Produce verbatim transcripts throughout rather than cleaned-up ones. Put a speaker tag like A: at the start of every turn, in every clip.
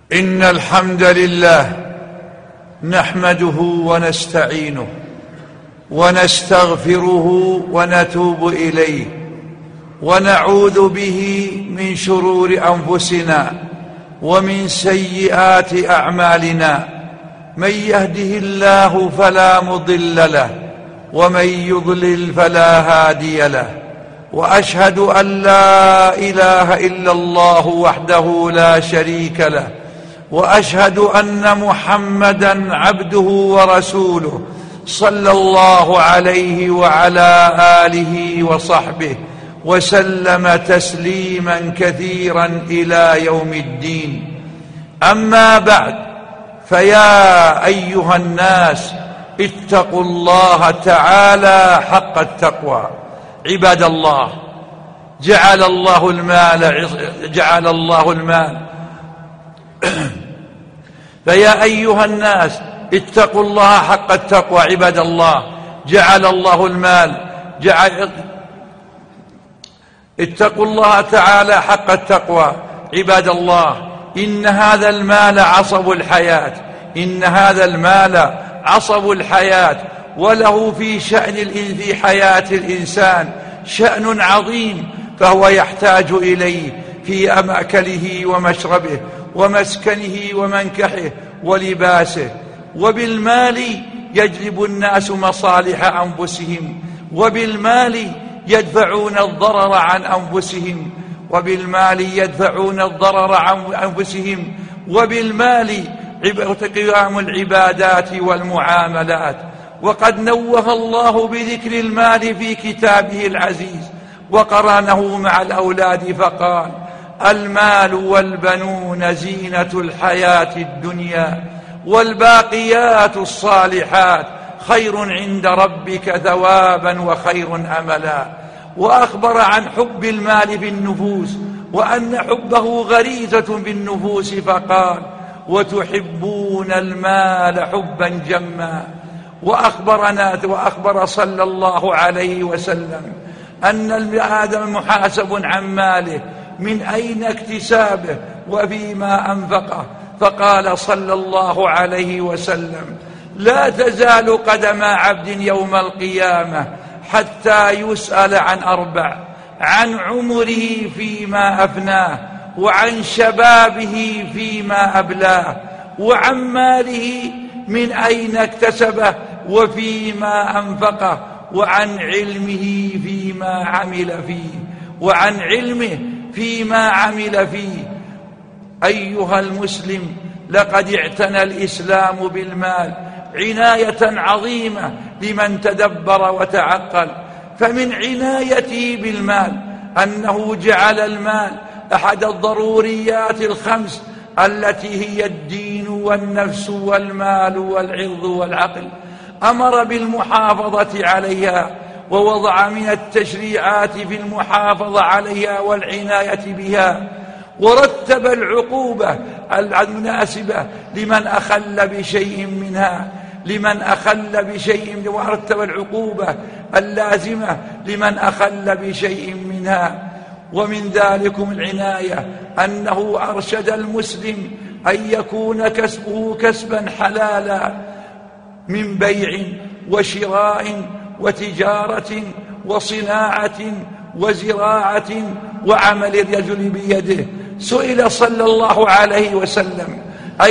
A: إن الحمد لله نحمده ونستعينه ونستغفره ونتوب إليه ونعوذ به من شرور أنفسنا ومن سيئات أعمالنا. من يهده الله فلا مضل له ومن يضلل فلا هادي له، وأشهد أن لا إله إلا الله وحده لا شريك له، وأشهد أن محمدًا عبده ورسوله صلى الله عليه وعلى آله وصحبه وسلم تسليمًا كثيرًا إلى يوم الدين. أما بعد، فيا أيها الناس اتقوا الله تعالى حق التقوى. عباد الله، جعل الله المال جعل الله المال فيا أيها الناس اتقوا الله حق التقوى. عباد الله، جعل الله المال جعل اتقوا الله تعالى حق التقوى. عباد الله، إن هذا المال عصب الحياة إن هذا المال عصب الحياة وله في شأن في حياة الإنسان شأن عظيم، فهو يحتاج إليه في مأكله ومشربه ومسكنه ومنكحه ولباسه. وبالمال يجلب الناس مصالح أنفسهم، وبالمال يدفعون الضرر عن أنفسهم وبالمال يدفعون الضرر عن أنفسهم وبالمال قيام العبادات والمعاملات. وقد نوه الله بذكر المال في كتابه العزيز وقرنه مع الأولاد فقال: المال والبنون زينة الحياة الدنيا والباقيات الصالحات خير عند ربك ثوابا وخير أملا. وأخبر عن حب المال في النفوس وأن حبه غريزة بالنفوس فقال: وتحبون المال حبا جما. وأخبرنا وأخبر صلى الله عليه وسلم أن ابن آدم محاسب عن ماله، من أين اكتسابه وفيما أنفقه. فقال صلى الله عليه وسلم: لا تزال قدم عبد يوم القيامة حتى يسأل عن أربع: عن عمره فيما أفناه، وعن شبابه فيما أبلاه، وعن ماله من أين اكتسبه وفيما أنفقه، وعن علمه فيما عمل فيه وعن علمه فيما عمل فيه. أيها المسلم، لقد اعتنى الإسلام بالمال عناية عظيمة لمن تدبر وتعقل. فمن عنايته بالمال أنه جعل المال أحد الضروريات الخمس التي هي الدين والنفس والمال والعرض والعقل. أمر بالمحافظة عليها ووضع من التشريعات في المحافظة عليها والعناية بها، ورتب العقوبة المناسبة لمن أخل بشيء منها لمن أخل بشيء ورتب العقوبة اللازمة لمن أخل بشيء منها. ومن ذلكم العناية أنه أرشد المسلم أن يكون كسبه كسبا حلالا من بيع وشراء وتجارة وصناعة وزراعة وعمل الرجل بيده. سئل صلى الله عليه وسلم: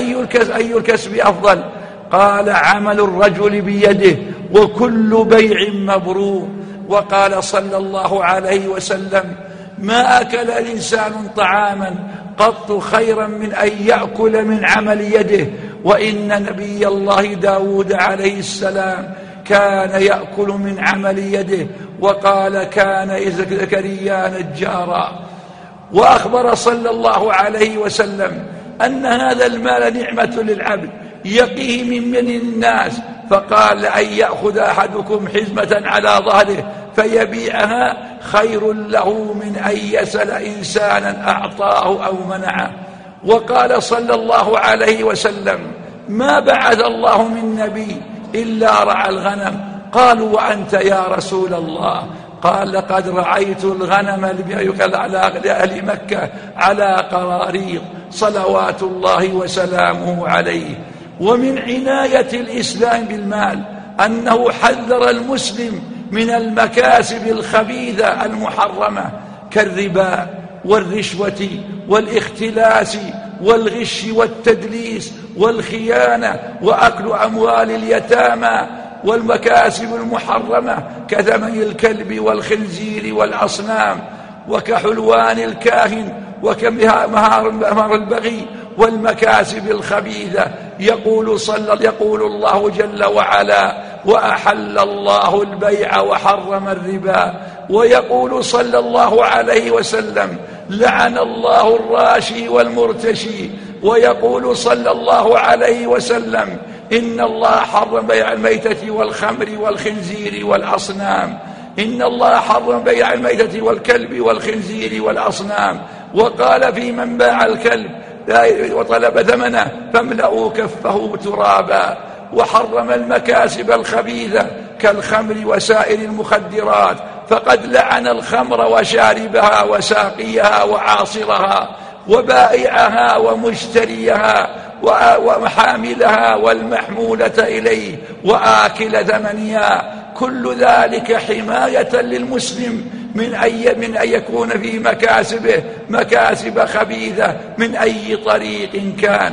A: أي الكسب أفضل؟ قال: عمل الرجل بيده وكل بيع مبرور. وقال صلى الله عليه وسلم: ما أكل الإنسان طعاما قط خيرا من أن يأكل من عمل يده. وإن نبي الله داود عليه السلام كان يأكل من عمل يده، وقال: كان زكريا نجارا. وأخبر صلى الله عليه وسلم أن هذا المال نعمة للعبد يقيه من من الناس، فقال: أن يأخذ أحدكم حزمة على ظهره فيبيعها خير له من أن يسأل إنسانا أعطاه أو منعه. وقال صلى الله عليه وسلم: ما بعث الله من نبي إلا رعى الغنم. قالوا: وأنت يا رسول الله؟ قال لقد رعيت الغنم على أهل مكة على قراريط صلوات الله وسلامه عليه. ومن عناية الإسلام بالمال أنه حذر المسلم من المكاسب الخبيثة المحرمة كالربا والرشوة والاختلاس والغش والتدليس والخيانة وأكل أموال اليتامى، والمكاسب المحرمة كثمن الكلب والخنزير والأصنام وكحلوان الكاهن وكمهار البغي والمكاسب الخبيثة. يقول صلى يقول الله جل وعلا: وأحل الله البيع وحرم الربا. ويقول صلى الله عليه وسلم: لعن الله الراشي والمرتشي. ويقول صلى الله عليه وسلم: إن الله حرم بيع الميتة والخمر والخنزير والأصنام. إن الله حرم بيع الميتة والكلب والخنزير والأصنام. وقال في من باع الكلب وطلب ثمنه فاملأوا كفه ترابا. وحرم المكاسب الخبيثة كالخمر وسائر المخدرات، فقد لعن الخمر وشاربها وساقيها وعاصرها وبائعها ومشتريها ومحاملها والمحمولة إليه وآكل ثمنها. كل ذلك حماية للمسلم من أي من أن يكون في مكاسبه مكاسب خبيثة من أي طريق كان.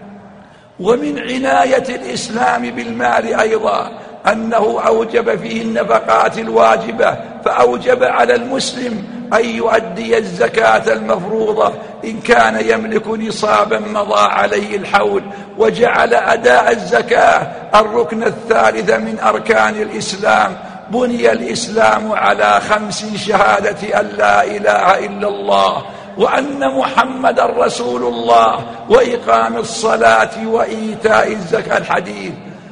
A: ومن عناية الإسلام بالمال أيضا أنه أوجب فيه النفقات الواجبة، فأوجب على المسلم أن يؤدي الزكاة المفروضة إن كان يملك نصابا مضى عليه الحول، وجعل أداء الزكاة الركن الثالث من أركان الإسلام. بني الإسلام على خمس: شهادة أن لا إله إلا الله وأن محمد رسول الله وإقام الصلاة وإيتاء الزكاة الحديث.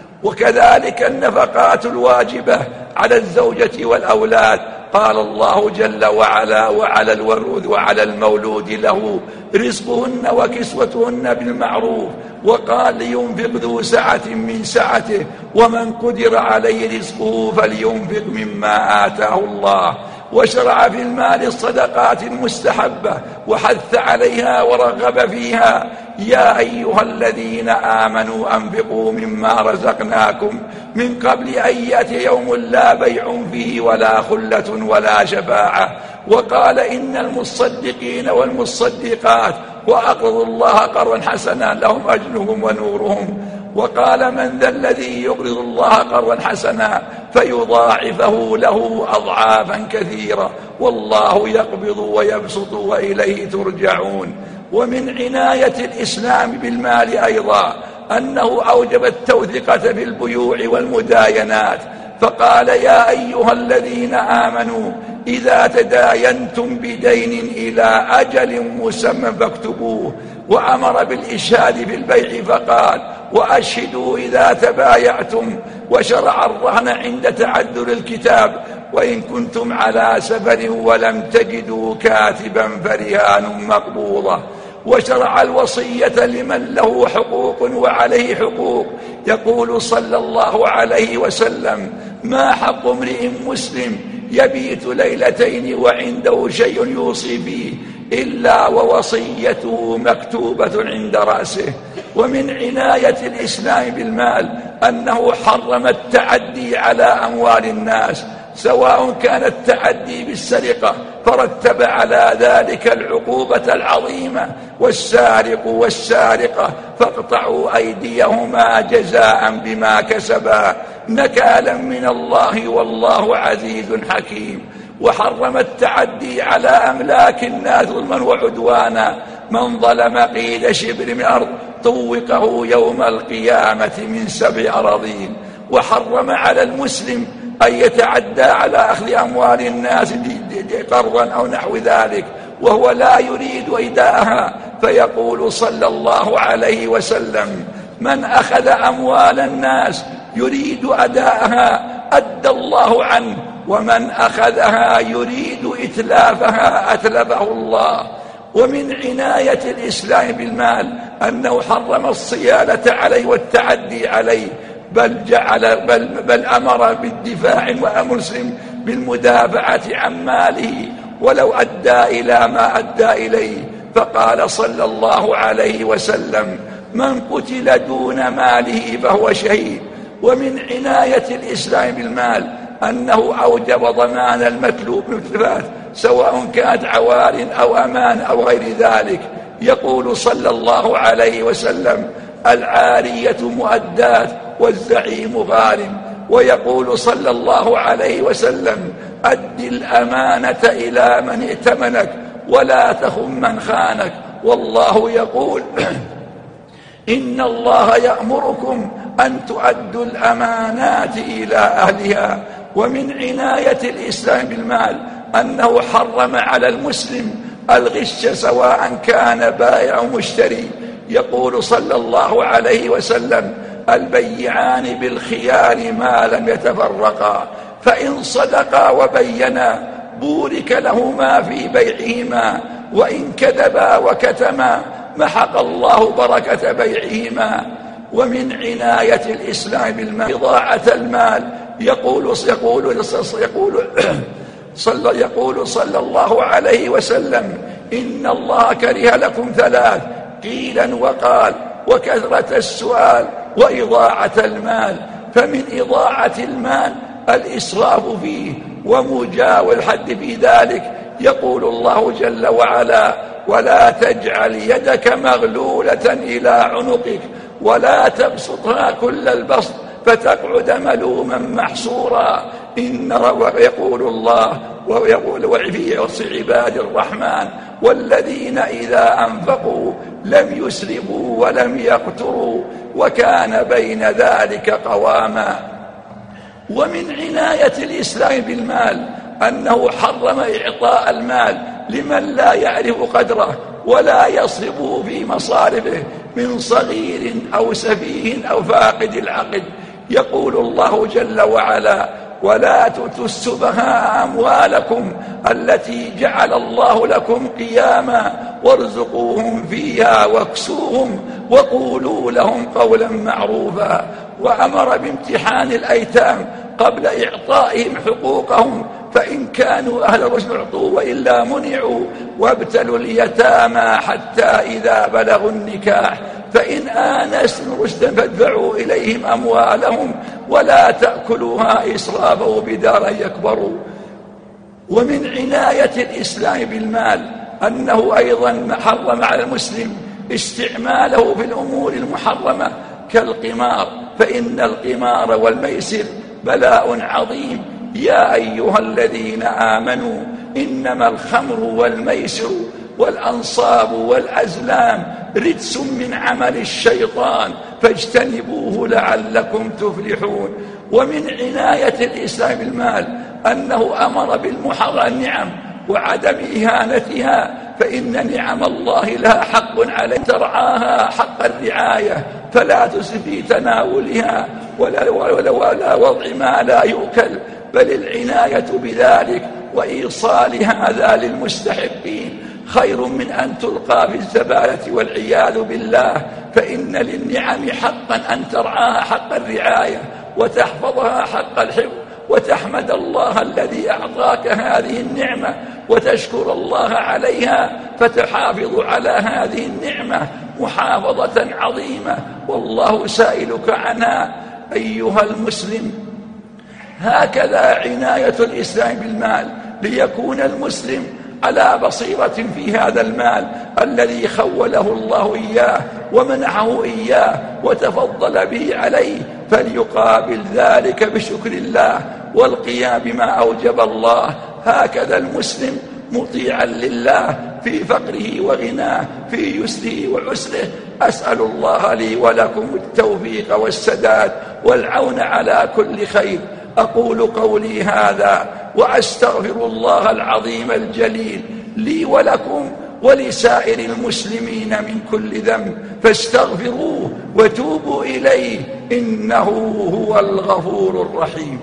A: وكذلك النفقات الواجبة على الزوجة والأولاد. قال الله جل وعلا: وعلى الورود وعلى المولود له رزقهن وكسوتهن بالمعروف. وقال: لينفق ذو سعة من سعته ومن قدر عليه رزقه فلينفق مما آتاه الله. وشرع في المال الصدقات المستحبة وحث عليها ورغب فيها: يا أيها الذين آمنوا أنفقوا مما رزقناكم من قبل أن يأتي يوم لا بيع فيه ولا خلة ولا شفاعة. وقال: إن المصدقين والمصدقات وأقرضوا الله قرضا حسنا لهم أجرهم ونورهم. وقال: من ذا الذي يقرض الله قرضا حسنا فيضاعفه له أضعافا كثيرة والله يقبض ويبسط وإليه ترجعون. ومن عناية الإسلام بالمال أيضا أنه أوجب التوثقة في البيوع والمداينات، فقال: يا أيها الذين آمنوا إذا تداينتم بدين إلى أجل مسمى فاكتبوه. وأمر بالإشهاد في البيع فقال: وأشهدوا إذا تبايعتم. وشرع الرهن عند تعذر الكتاب وإن كنتم على سفر ولم تجدوا كاتبا فرهان مقبوضة. وشرع الوصية لمن له حقوق وعليه حقوق. يقول صلى الله عليه وسلم: ما حق امرئ مسلم يبيت ليلتين وعنده شيء يوصي فيه إلا ووصيته مكتوبة عند رأسه. ومن عناية الإسلام بالمال أنه حرم التعدي على أموال الناس، سواء كان التعدي بالسرقة فرتب على ذلك العقوبة العظيمة: والسارق والسارقة فاقطعوا أيديهما جزاء بما كسبا نكالا من الله والله عزيز حكيم. وحرم التعدي على أملاك الناس ظلما وعدوانا. من ظلم قيد شبر من أرض طوقه يوم القيامة من سبع أراضين. وحرم على المسلم أن يتعدى على أخذ أموال الناس قرضا أو نحو ذلك وهو لا يريد إيداءها، فيقول صلى الله عليه وسلم: من أخذ أموال الناس يريد أداءها أدى الله عنه، ومن أخذها يريد إتلافها أتلفه الله. ومن عناية الإسلام بالمال أنه حرم الصيانة عليه والتعدي عليه، بل جعل بل, بل أمر بالدفاع ومسلم بالمدافعة عن ماله ولو أدى إلى ما أدى إليه. فقال صلى الله عليه وسلم: من قتل دون ماله فهو شهيد. ومن عناية الإسلام بالمال أنه أوجب ضمان المطلوب من التلفات، سواء كانت عوار أو أمان أو غير ذلك. يقول صلى الله عليه وسلم: العارية مؤدات والزعيم غارم. ويقول صلى الله عليه وسلم: أد الأمانة إلى من ائتمنك ولا تخن من خانك. والله يقول: إن الله يأمركم أن تؤدوا الأمانات إلى أهلها. ومن عناية الإسلام بالمال أنه حرم على المسلم الغش سواء كان بائع أو مشتري. يقول صلى الله عليه وسلم: البيعان بالخيار ما لم يتفرقا، فإن صدقا وبينا بورك لهما في بيعهما، وإن كذبا وكتما محق الله بركة بيعهما. ومن عناية الإسلام بالمال إضاعة المال. يقول يقول يقول صلى يقول صلى الله عليه وسلم: إن الله كره لكم ثلاث، قيلا وقال وكثرة السؤال وإضاعة المال. فمن إضاعة المال الإسراف فيه ومجاوز الحد في ذلك. يقول الله جل وعلا: ولا تجعل يدك مغلولة إلى عنقك ولا تبسطها كل البسط فتقعد ملوما محصورا. إن يقول الله ويقول وفي وصف عباد الرحمن: والذين إذا أنفقوا لم يسرفوا ولم يقتروا وكان بين ذلك قواما. ومن عناية الإسلام بالمال أنه حرم إعطاء المال لمن لا يعرف قدره ولا يصرفه في مصارفه من صغير أو سفيه أو فاقد العقل. يقول الله جل وعلا: ولا تؤتوا السفهاء أموالكم التي جعل الله لكم قياما وارزقوهم فيها واكسوهم وقولوا لهم قولا معروفا. وأمر بامتحان الأيتام قبل إعطائهم حقوقهم، فإن كانوا أهل رشد اعطوا وإلا منعوا. وابتلوا اليتامى حتى إذا بلغوا النكاح، فإن آنستم رشدا فادفعوا إليهم أموالهم ولا تأكلوها إسرافا وبدارا يكبروا. ومن عناية الإسلام بالمال أنه أيضا حرم على المسلم استعماله في الأمور المحرمة كالقمار، فإن القمار والميسر بلاء عظيم. يا أيها الذين آمنوا إنما الخمر والميسر والأنصاب والأزلام رجس من عمل الشيطان فاجتنبوه لعلكم تفلحون. ومن عناية الإسلام بالمال أنه أمر بالمحرم النعم وعدم إهانتها، فإن نعم الله لها حق عليه ترعاها حق الرعاية، فلا تسرف في تناولها ولا, ولا, ولا وضع ما لا يؤكل، بل العناية بذلك وإيصال هذا للمستحقين خير من أن تلقى في الزبالة والعياذ بالله. فإن للنعم حقا أن ترعاها حق الرعاية وتحفظها حق الحفظ، وتحمد الله الذي أعطاك هذه النعمة وتشكر الله عليها فتحافظ على هذه النعمة محافظة عظيمة، والله سائلك عنها أيها المسلم. هكذا عناية الإسلام بالمال ليكون المسلم على بصيرة في هذا المال الذي خوله الله إياه ومنحه إياه وتفضل به عليه، فليقابل ذلك بشكر الله والقيام بما أوجب الله. هكذا المسلم مطيعا لله في فقره وغناه، في يسره وعسره. أسأل الله لي ولكم التوفيق والسداد والعون على كل خير. أقول قولي هذا وأستغفر الله العظيم الجليل لي ولكم ولسائر المسلمين من كل ذنب، فاستغفروه وتوبوا إليه إنه هو الغفور الرحيم.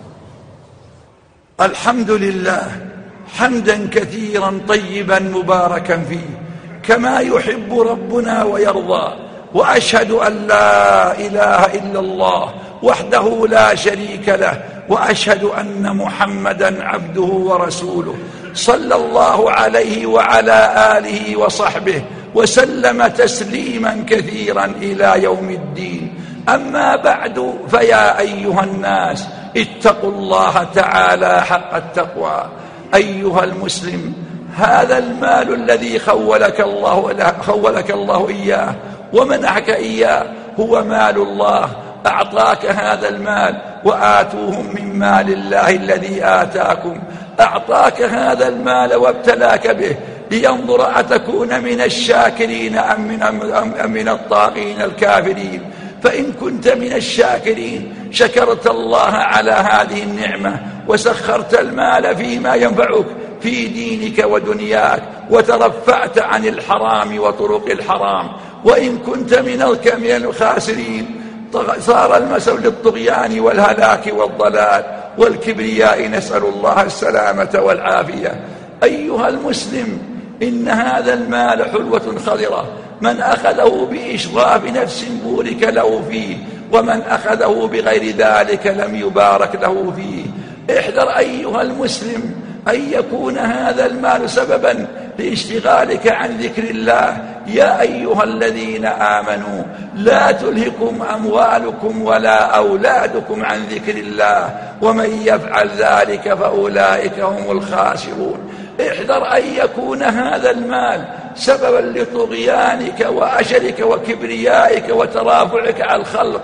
A: الحمد لله حمدا كثيرا طيبا مباركا فيه كما يحب ربنا ويرضى، وأشهد أن لا إله إلا الله وحده لا شريك له، وأشهد أن محمدا عبده ورسوله، صلى الله عليه وعلى آله وصحبه وسلم تسليما كثيرا إلى يوم الدين. أما بعد، فيا أيها الناس اتقوا الله تعالى حق التقوى. أيها المسلم، هذا المال الذي خولك الله, خولك الله إياه ومنحك إياه هو مال الله. أعطاك هذا المال، وآتوهم من مال الله الذي آتاكم. أعطاك هذا المال وابتلاك به لينظر أتكون من الشاكرين أم من, أم من الطاغين الكافرين. فإن كنت من الشاكرين شكرت الله على هذه النعمة وسخرت المال فيما ينفعك في دينك ودنياك، وترفعت عن الحرام وطرق الحرام. وإن كنت من الخاسرين صار المسار للطغيان والهلاك والضلال والكبرياء، نسأل الله السلامة والعافية. أيها المسلم، إن هذا المال حلوة خضرة، من أخذه بإشراف نفس بورك له فيه، ومن أخذه بغير ذلك لم يبارك له فيه. احذر أيها المسلم أن يكون هذا المال سببا لاشتغالك عن ذكر الله. يا أيها الذين آمنوا لا تلهكم أموالكم ولا أولادكم عن ذكر الله، ومن يفعل ذلك فأولئك هم الخاسرون. احذر أن يكون هذا المال سببا لطغيانك وأشرك وكبريائك وترافعك على الخلق.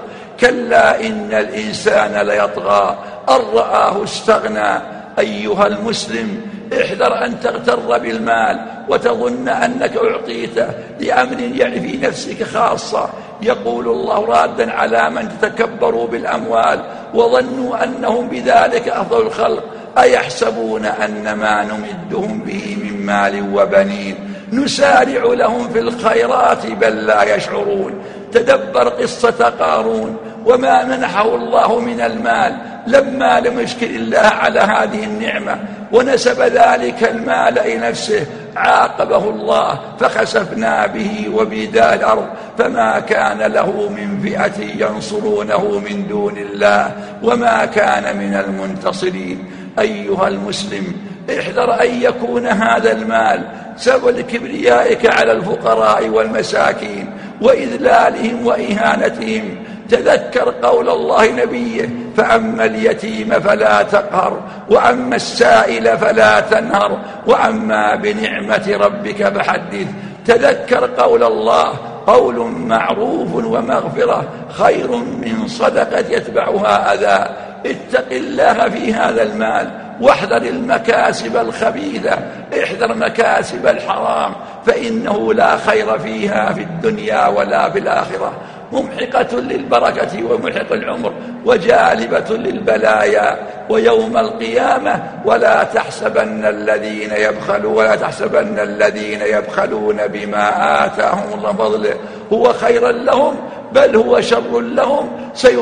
A: كلا إن الإنسان ليطغى أن رآه استغنى. أيها المسلم، احذر أن تغتر بالمال وتظن أنك أعطيته لأمر يعني في نفسك خاصة. يقول الله رادا على من تتكبروا بالأموال وظنوا أنهم بذلك أفضل الخلق: أيحسبون أن ما نمدهم به من مال وبنين نسارع لهم في الخيرات بل لا يشعرون. تدبر قصة قارون وما منحه الله من المال لما لم يشكر الله على هذه النعمة ونسب ذلك المال إلى نفسه. عاقبه الله فخسفنا به وبدار الأرض فما كان له من فئة ينصرونه من دون الله وما كان من المنتصرين. أيها المسلم، احذر أن يكون هذا المال سبب لكبريائك على الفقراء والمساكين وإذلالهم وإهانتهم. تذكر قول الله نبيه: فأما اليتيم فلا تقهر وأما السائل فلا تنهر وأما بنعمة ربك فحدث. تذكر قول الله: قول معروف ومغفرة خير من صدقة يتبعها أذى. اتق الله في هذا المال واحذر المكاسب الخبيثة. احذر مكاسب الحرام فإنه لا خير فيها في الدنيا ولا في الآخرة، ممحقة للبركة ومحق العمر وجالبة للبلايا ويوم القيامة. ولا تحسبن الذين يبخلون ولا تحسبن الذين يبخلون بما آتاهم الله فضله هو خيرا لهم بل هو شر لهم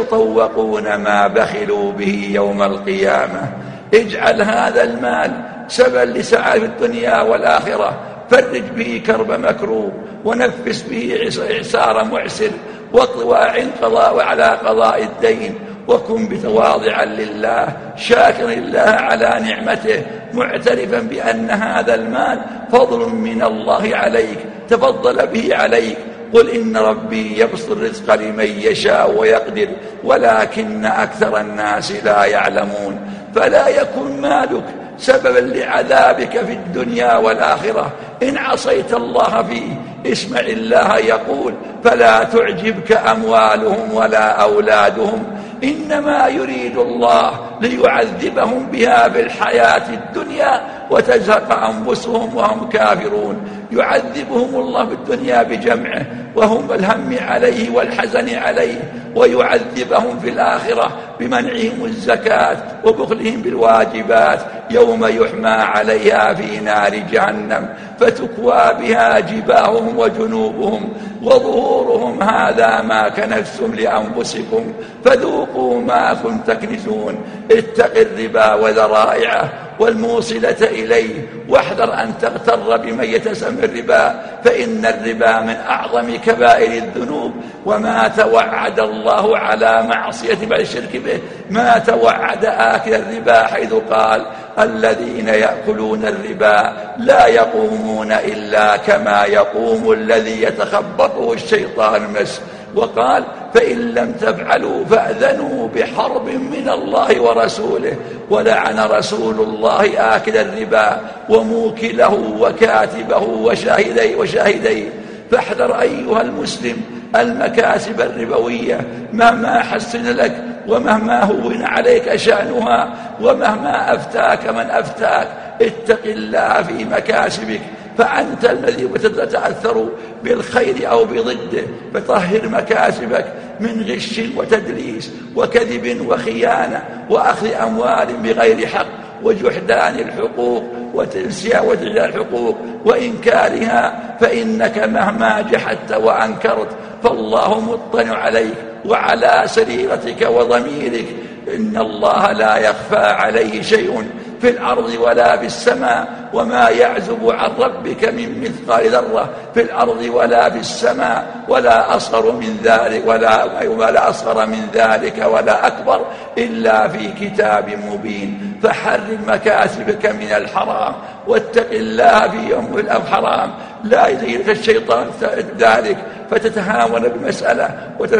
A: سيطوقون ما بخلوا به يوم القيامة. اجعل هذا المال سببا لسعادة الدنيا والآخرة. فرج به كرب مكروب ونفس به إعسار معسر واطواع قضاء على قضاء الدين. وكن بتواضعا لله شاكرا الله على نعمته معترفا بأن هذا المال فضل من الله عليك تفضل به عليك. قل إن ربي يبسط الرزق لمن يشاء ويقدر ولكن أكثر الناس لا يعلمون. فلا يكن مالك سببا لعذابك في الدنيا والآخرة إن عصيت الله فيه. اسمع الله يقول: فلا تعجبك أموالهم ولا أولادهم إنما يريد الله ليعذبهم بها في الحياة الدنيا وتزهق أنفسهم وهم كافرون. يعذبهم الله في الدنيا بجمعه وهم الهم عليه والحزن عليه، ويعذبهم في الآخرة بمنعهم الزكاة وبخلهم بالواجبات يوم يحمى عليها في نار جهنم فتكوى بها جباههم وجنوبهم وظهورهم: هذا ما كنزتم لأنفسكم فذوقوا ما كنتم تكنزون. اتق الربا وذرائعه والموصلة إليه، واحذر أن تغتر بمن يتسمى الربا، فإن الربا من أعظم كبائر الذنوب. وما توعد الله على معصية بعد الشرك به ما توعد آكل الربا، حيث قال: الذين يأكلون الربا لا يقومون إلا كما يقوم الذي يتخبطه الشيطان مس. وقال: فإن لم تفعلوا فأذنوا بحرب من الله ورسوله. ولعن رسول الله آكل الربا وموكله وكاتبه وشاهديه وشاهديه. فاحذر أيها المسلم المكاسب الربوية، مهما حسن لك ومهما هون عليك شأنها ومهما أفتاك من أفتاك، اتق الله في مكاسبك، فأنت الذي تتأثر بالخير أو بضده. فطهر مكاسبك من غش وتدليس وكذب وخيانة وأخذ أموال بغير حق وجحدان الحقوق وتنسيا الحقوق وإنكارها، فإنك مهما جحدت وأنكرت فالله مطلع عليك وعلى سريرتك وضميرك. إن الله لا يخفى عليه شيء في الأرض ولا في السماء، وما يعزب عن ربك من مثقال ذرة في الأرض ولا في السماء ولا أصغر من ذلك ولا, ولا أصغر من ذلك ولا أكبر إلا في كتاب مبين. فحرم مكاسبك من الحرام واتق الله في يوم الحرام، لا يزيدك الشيطان ذلك فتتهاون بالمسألة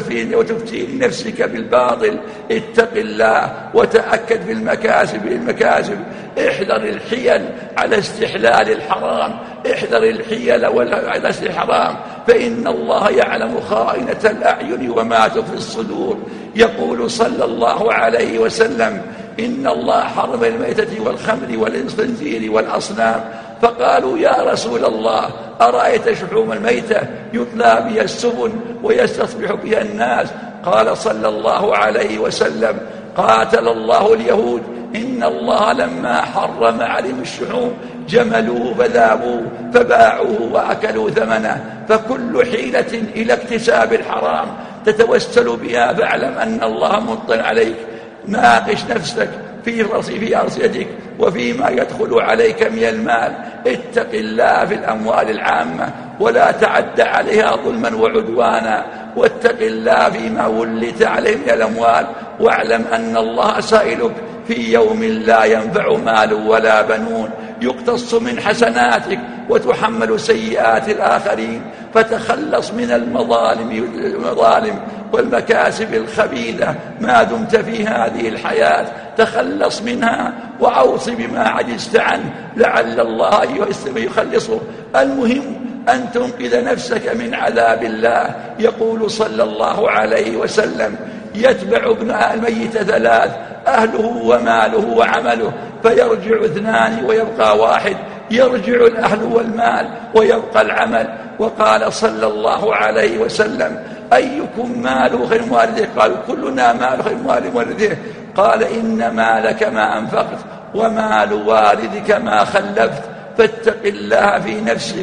A: وتفتي لنفسك بالباطل. اتق الله وتأكد في المكاسب المكاسب احذر الحيل على استحلال الحرام، احذر الحيل على استحلال الحرام، فإن الله يعلم خائنة الأعين وما تخفي الصدور. يقول صلى الله عليه وسلم: إن الله حرم الميتة والخمر والخنزير والأصنام. فقالوا: يا رسول الله، أرأيت شحوم الميتة يطلى بها السبن ويستصبح بها الناس؟ قال صلى الله عليه وسلم: قاتل الله اليهود، إن الله لما حرم عليهم الشحوم جملوه فذابوه فباعوه وأكلوا ثمنه. فكل حيلة إلى اكتساب الحرام تتوسل بها فاعلم أن الله مطلع عليك. ناقش نفسك في في أرصدتك وفيما يدخل عليك من المال. اتق الله في الأموال العامة ولا تعد عليها ظلما وعدوانا، واتق الله فيما ولت عليه من الأموال، واعلم أن الله سائلك في يوم لا ينفع مال ولا بنون، يقتص من حسناتك وتحمل سيئات الآخرين. فتخلص من المظالم المظالم والمكاسب الخبيثة ما دمت في هذه الحياة، تخلص منها وأوصي بما عجزت عنه لعل الله يخلصه. المهم أن تنقذ نفسك من عذاب الله. يقول صلى الله عليه وسلم: يتبع ابن الميت ثلاث: أهله وماله وعمله، فيرجع اثنان ويبقى واحد، يرجع الأهل والمال ويبقى العمل. وقال صلى الله عليه وسلم: أيكم ماله خير والده؟ قالوا: كلنا ماله خير والده. قال: إن مالك ما أنفقت ومال والدك ما خلفت. فاتق الله في نفسك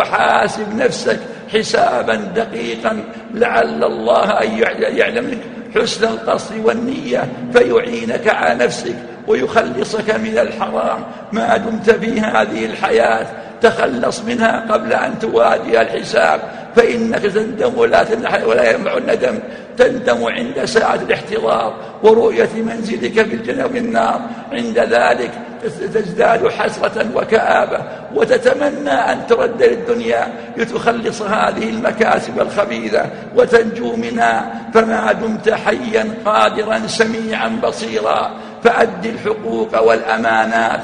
A: وحاسب نفسك حسابا دقيقا لعل الله أن يعلمك حسن القصد والنية فيعينك على نفسك ويخلصك من الحرام ما دمت في هذه الحياة. تخلص منها قبل أن تواجه الحساب، فإنك تندم ولا ولا ينفع الندم. تندم عند ساعة الاحتضار ورؤية منزلك في الجنة والنار، عند ذلك تزداد حسرة وكآبة وتتمنى أن ترد للدنيا لتخلص هذه المكاسب الخبيثة وتنجو منها. فما دمت حيا قادرا سميعا بصيرا فأد الحقوق والأمانات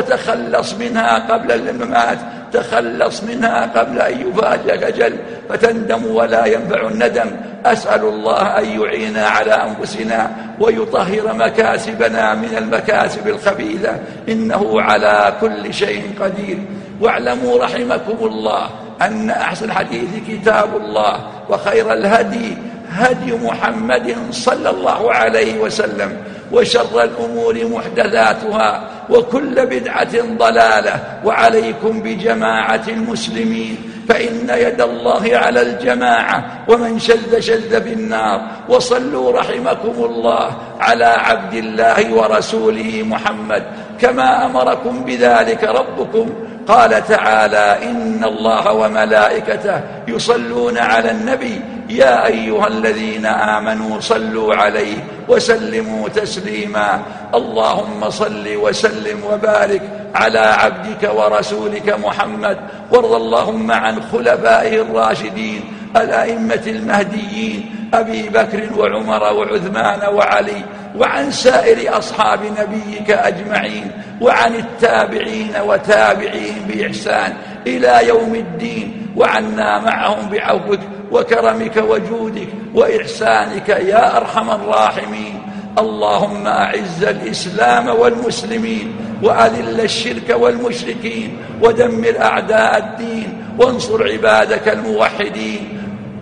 A: وتخلص منها قبل الممات، تخلص منها قبل أن يفاجئك أجل فتندم ولا ينفع الندم. أسأل الله أن يعيننا على أنفسنا ويطهر مكاسبنا من المكاسب الخبيثة، إنه على كل شيء قدير. واعلموا رحمكم الله أن أحسن الحديث كتاب الله، وخير الهدي هدي محمد صلى الله عليه وسلم، وشر الأمور محدثاتها وكل بدعة ضلالة. وعليكم بجماعة المسلمين فإن يد الله على الجماعة، ومن شذ شذ في النار. وصلوا رحمكم الله على عبد الله ورسوله محمد كما أمركم بذلك ربكم. قال تعالى: إن الله وملائكته يصلون على النبي يا أيها الذين آمنوا صلوا عليه وسلموا تسليما. اللهم صل وسلم وبارك على عبدك ورسولك محمد، وارض اللهم عن خلفائه الراشدين الأئمة المهديين أبي بكر وعمر وعثمان وعلي، وعن سائر أصحاب نبيك أجمعين، وعن التابعين وتابعين بإحسان إلى يوم الدين، وعنا معهم بعفوك وكرمك وجودك وإحسانك يا أرحم الراحمين. اللهم أعز الإسلام والمسلمين، وأذل الشرك والمشركين، ودمر أعداء الدين، وانصر عبادك الموحدين،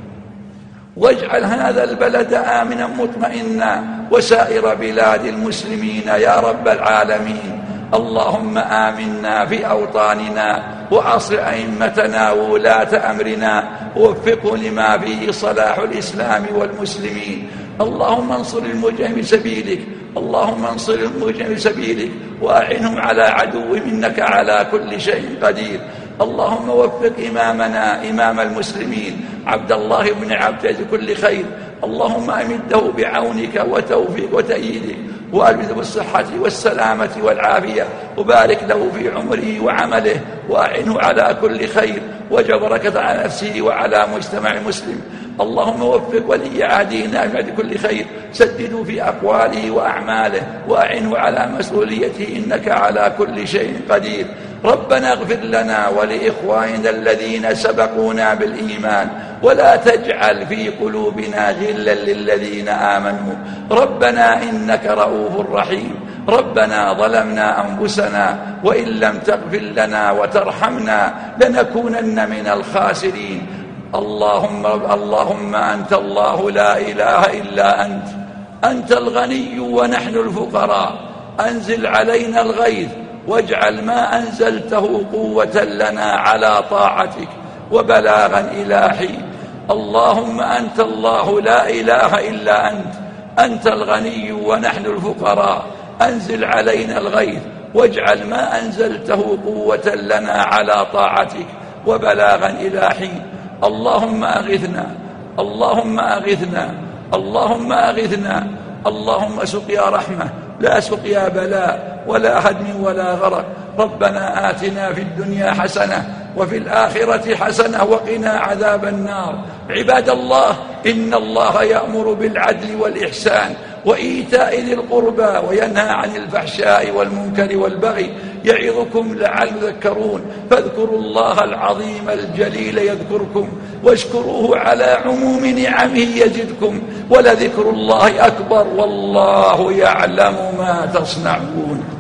A: واجعل هذا البلد آمنا مطمئنا وسائر بلاد المسلمين يا رب العالمين. اللهم آمنا في أوطاننا، وأصل أئمتنا وولاة أمرنا، ووفقه لما فيه صلاح الإسلام والمسلمين. اللهم انصر المجاهدين في سبيلك، اللهم انصر المجاهدين في سبيلك وأعنهم على عدوهم، إنك على كل شيء قدير. اللهم وفق إمامنا إمام المسلمين عبد الله بن عبد كل خير، اللهم أمده بعونك وتوفيق وتأييدك، وألبسه بالصحة والسلامة والعافية، وبارك له في عمره وعمله، وأعنه على كل خير، واجعل بركة على نفسه وعلى مجتمع مسلم. اللهم وفق ولي عهدنا بمعد كل خير، سددوا في أقواله وأعماله، وأعنه على مسؤوليته، إنك على كل شيء قدير. ربنا اغفر لنا ولإخواننا الذين سبقونا بالإيمان، ولا تجعل في قلوبنا غلا للذين آمنوا. ربنا إنك رؤوف رحيم. ربنا ظلمنا أنفسنا، وإن لم تغفر لنا وترحمنا لنكونن من الخاسرين. اللهم اللهم أنت الله لا إله إلا أنت، أنت الغني ونحن الفقراء. أنزل علينا الغيث، واجعل ما أنزلته قوة لنا على طاعتك وبلاغا إلى حين. اللهم أنت الله لا إله إلا أنت، أنت الغني ونحن الفقراء. أنزل علينا الغيث، واجعل ما أنزلته قوة لنا على طاعتك وبلاغا إلى حين. اللهم أغثنا، اللهم أغثنا، اللهم أغثنا. اللهم سقيا رحمة لا سقيا بلاء ولا هدم ولا غرق. ربنا آتنا في الدنيا حسنة وفي الآخرة حسنة وقنا عذاب النار. عباد الله، إن الله يأمر بالعدل والإحسان وإيتاء ذي القربى، وينهى عن الفحشاء والمنكر والبغي، يعظكم لعلكم تذكرون. فاذكروا الله العظيم الجليل يذكركم، واشكروه على عموم نعمه يزدكم، ولذكر الله أكبر، والله يعلم ما تصنعون.